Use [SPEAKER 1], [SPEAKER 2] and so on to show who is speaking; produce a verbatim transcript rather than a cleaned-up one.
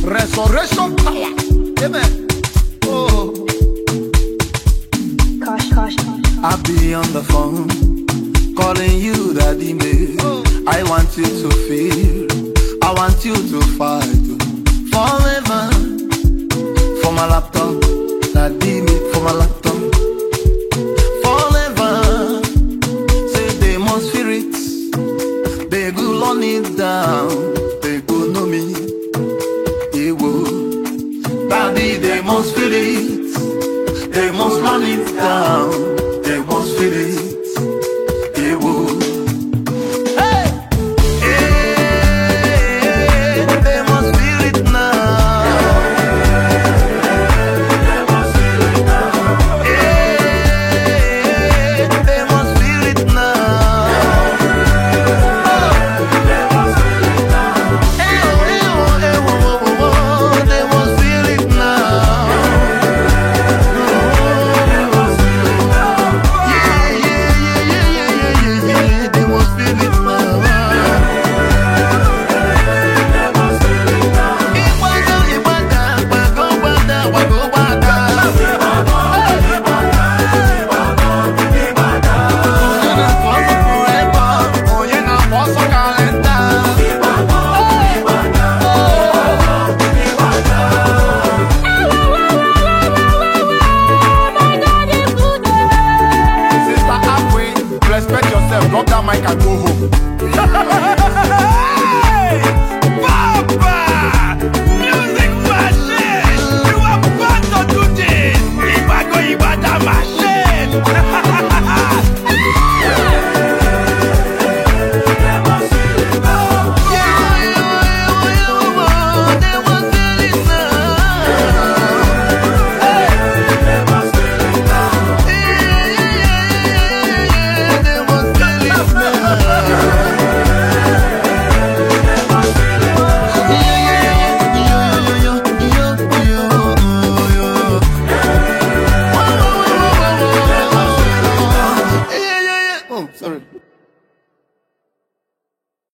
[SPEAKER 1] Resurrection power. Amen. Oh.
[SPEAKER 2] Gosh, gosh, gosh.
[SPEAKER 3] I'll be on the phone, calling you daddy me.
[SPEAKER 1] Oh.
[SPEAKER 3] I want you to feel, I want you to fight forever. For my laptop, daddy me, for my laptop. Forever. Say they must feel it, they go run it down, they go know me. It will. Daddy, they must feel it, they must run it down.